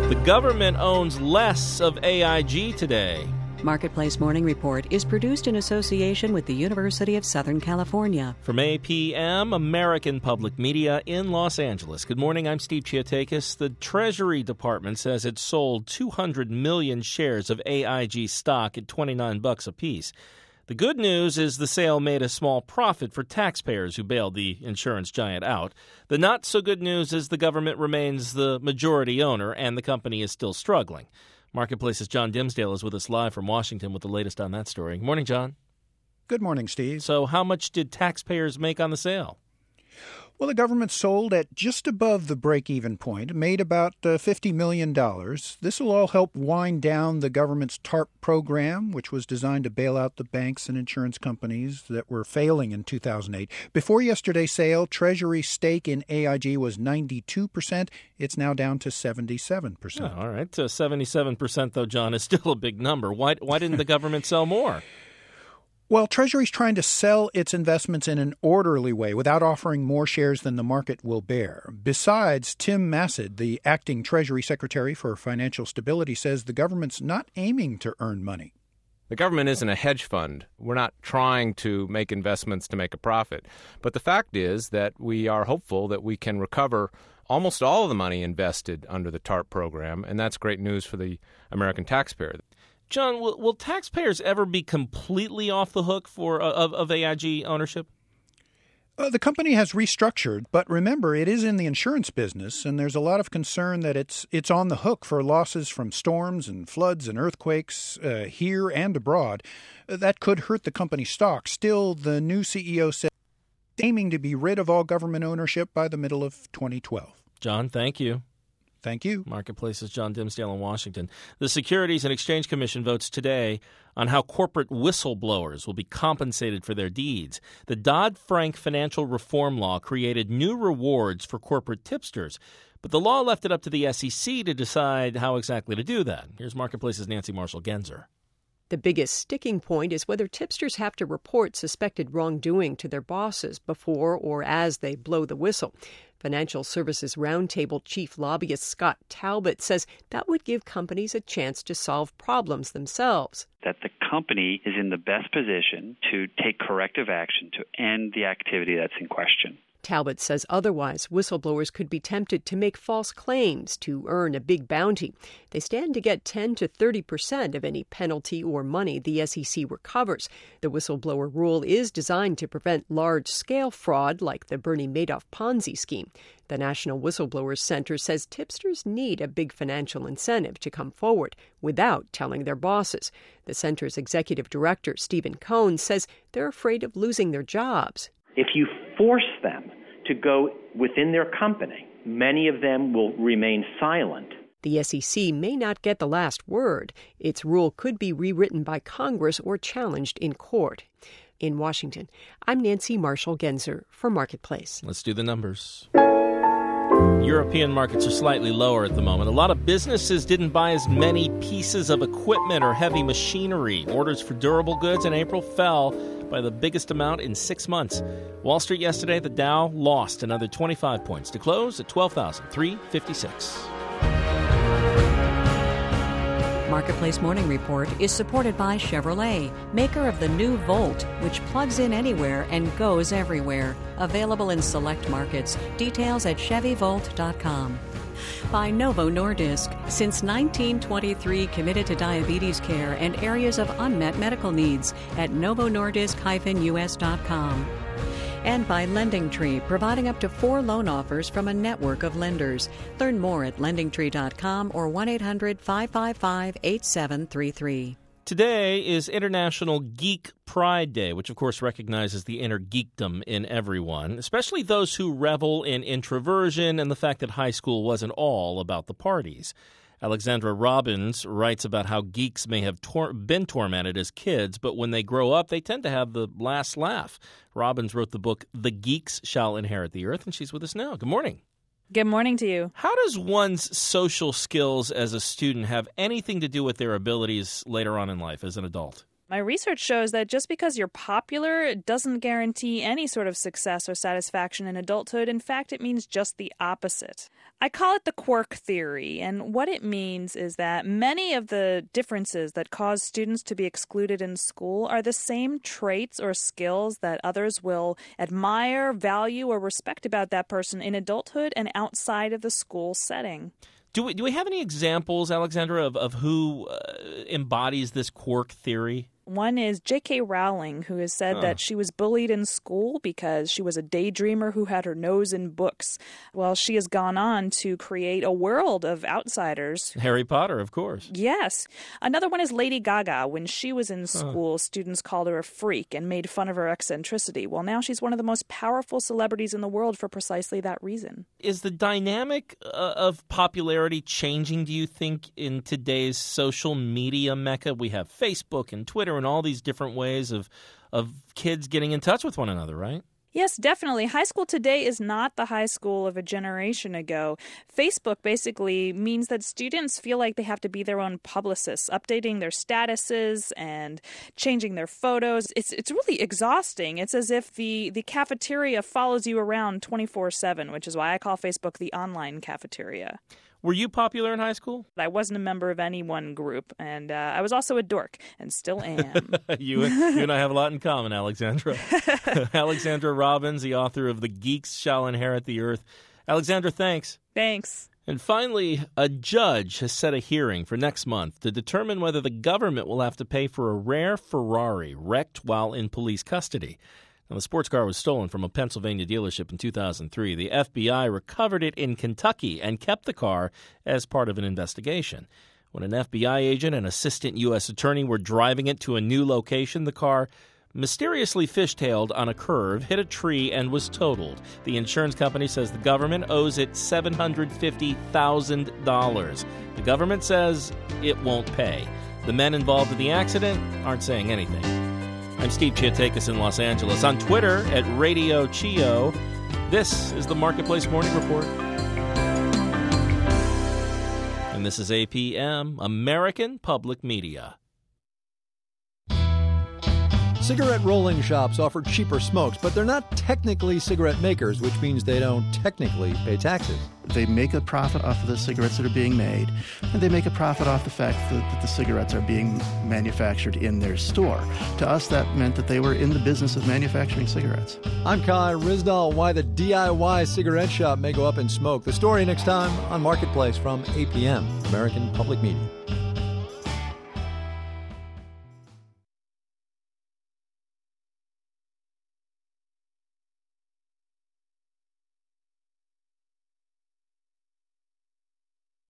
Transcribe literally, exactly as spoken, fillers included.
The government owns less of A I G today. Marketplace Morning Report is produced in association with the University of Southern California. From A P M, American Public Media in Los Angeles. Good morning, I'm Steve Chiatakis. The Treasury Department says it sold two hundred million shares of A I G stock at twenty-nine bucks apiece. The good news is the sale made a small profit for taxpayers who bailed the insurance giant out. The not-so-good news is the government remains the majority owner and the company is still struggling. Marketplace's John Dimsdale is with us live from Washington with the latest on that story. Good morning, John. Good morning, Steve. So how much did taxpayers make on the sale? Well, the government sold at just above the break-even point, made about uh, fifty million dollars. This will all help wind down the government's TARP program, which was designed to bail out the banks and insurance companies that were failing in two thousand eight. Before yesterday's sale, Treasury's stake in A I G was ninety-two percent. It's now down to seventy-seven percent. Oh, all right. Uh, seventy-seven percent, though, John, is still a big number. Why, why didn't the government sell more? Well, Treasury's trying to sell its investments in an orderly way without offering more shares than the market will bear. Besides, Tim Massad, the acting Treasury Secretary for Financial Stability, says the government's not aiming to earn money. The government isn't a hedge fund. We're not trying to make investments to make a profit. But the fact is that we are hopeful that we can recover almost all of the money invested under the TARP program, and that's great news for the American taxpayer. John, will, will taxpayers ever be completely off the hook for uh, of, of A I G ownership? Uh, the company has restructured, but remember, it is in the insurance business, and there's a lot of concern that it's it's on the hook for losses from storms and floods and earthquakes uh, here and abroad. Uh, that could hurt the company's stock. Still, the new C E O said aiming to be rid of all government ownership by the middle of twenty twelve. John, thank you. Thank you. Marketplace's John Dimsdale in Washington. The Securities and Exchange Commission votes today on how corporate whistleblowers will be compensated for their deeds. The Dodd-Frank financial reform law created new rewards for corporate tipsters, but the law left it up to the S E C to decide how exactly to do that. Here's Marketplace's Nancy Marshall-Genzer. The biggest sticking point is whether tipsters have to report suspected wrongdoing to their bosses before or as they blow the whistle. Financial Services Roundtable chief lobbyist Scott Talbot says that would give companies a chance to solve problems themselves. That the company is in the best position to take corrective action to end the activity that's in question. Talbot says otherwise, whistleblowers could be tempted to make false claims to earn a big bounty. They stand to get ten to thirty percent of any penalty or money the S E C recovers. The whistleblower rule is designed to prevent large-scale fraud like the Bernie Madoff Ponzi scheme. The National Whistleblowers Center says tipsters need a big financial incentive to come forward without telling their bosses. The center's executive director, Stephen Cohn, says they're afraid of losing their jobs. If you force them to go within their company, many of them will remain silent. The S E C may not get the last word. Its rule could be rewritten by Congress or challenged in court. In Washington, I'm Nancy Marshall-Genzer for Marketplace. Let's do the numbers. European markets are slightly lower at the moment. A lot of businesses didn't buy as many pieces of equipment or heavy machinery. Orders for durable goods in April fell by the biggest amount in six months. Wall Street yesterday, the Dow lost another twenty-five points to close at twelve thousand three hundred fifty-six. Marketplace Morning Report is supported by Chevrolet, maker of the new Volt, which plugs in anywhere and goes everywhere. Available in select markets. Details at chevy volt dot com. By Novo Nordisk, since nineteen twenty-three committed to diabetes care and areas of unmet medical needs at novo nordisk dash u s dot com. And by LendingTree, providing up to four loan offers from a network of lenders. Learn more at lending tree dot com or one eight hundred five five five eight seven three three. Today is International Geek Pride Day, which of course recognizes the inner geekdom in everyone, especially those who revel in introversion and the fact that high school wasn't all about the parties. Alexandra Robbins writes about how geeks may have tor- been tormented as kids, but when they grow up, they tend to have the last laugh. Robbins wrote the book The Geeks Shall Inherit the Earth, and she's with us now. Good morning. Good morning to you. How does one's social skills as a student have anything to do with their abilities later on in life as an adult? My research shows that just because you're popular, it doesn't guarantee any sort of success or satisfaction in adulthood. In fact, it means just the opposite. I call it the quark theory, and what it means is that many of the differences that cause students to be excluded in school are the same traits or skills that others will admire, value, or respect about that person in adulthood and outside of the school setting. Do we, do we have any examples, Alexandra, of, of who uh, embodies this quark theory? One is J K Rowling, who has said huh. that she was bullied in school because she was a daydreamer who had her nose in books. Well, she has gone on to create a world of outsiders. Harry Potter, of course. Yes. Another one is Lady Gaga. When she was in school, huh. students called her a freak and made fun of her eccentricity. Well, now she's one of the most powerful celebrities in the world for precisely that reason. Is the dynamic uh, of popularity changing, do you think, in today's social media mecca? We have Facebook and Twitter and all these different ways of of kids getting in touch with one another, right? Yes, definitely. High school today is not the high school of a generation ago. Facebook basically means that students feel like they have to be their own publicists, updating their statuses and changing their photos. It's it's really exhausting. It's as if the, the cafeteria follows you around twenty-four seven, which is why I call Facebook the online cafeteria. Were you popular in high school? I wasn't a member of any one group, and uh, I was also a dork, and still am. you, you and I have a lot in common, Alexandra. Alexandra Robbins, the author of The Geeks Shall Inherit the Earth. Alexandra, thanks. Thanks. And finally, a judge has set a hearing for next month to determine whether the government will have to pay for a rare Ferrari wrecked while in police custody. Now, the sports car was stolen from a Pennsylvania dealership in two thousand three. The F B I recovered it in Kentucky and kept the car as part of an investigation. When an F B I agent and assistant U S attorney were driving it to a new location, the car mysteriously fishtailed on a curve, hit a tree, and was totaled. The insurance company says the government owes it seven hundred fifty thousand dollars. The government says it won't pay. The men involved in the accident aren't saying anything. I'm Steve Chiatakis in Los Angeles. On Twitter at Radio Chio. This is the Marketplace Morning Report. And this is A P M, American Public Media. Cigarette rolling shops offer cheaper smokes, but they're not technically cigarette makers, which means they don't technically pay taxes. They make a profit off of the cigarettes that are being made, and they make a profit off the fact that, that the cigarettes are being manufactured in their store. To us, that meant that they were in the business of manufacturing cigarettes. I'm Kai Ryssdal. Why the D I Y cigarette shop may go up in smoke. The story next time on Marketplace from A P M, American Public Media.